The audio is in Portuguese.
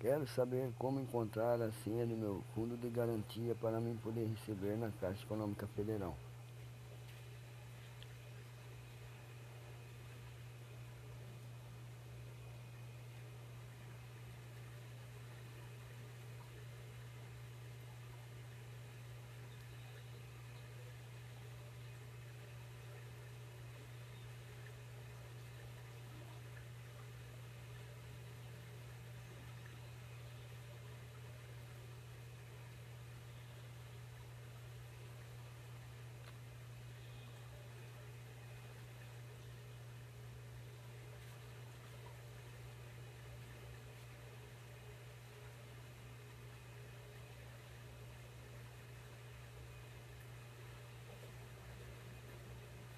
Quero saber como encontrar a senha do meu fundo de garantia para mim poder receber na Caixa Econômica Federal.